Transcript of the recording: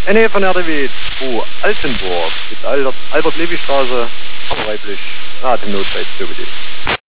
in Nähe von RDW 2 Altenburg, mit Albert-Levy-Straße, aber weiblich, nach dem Notfall COBD.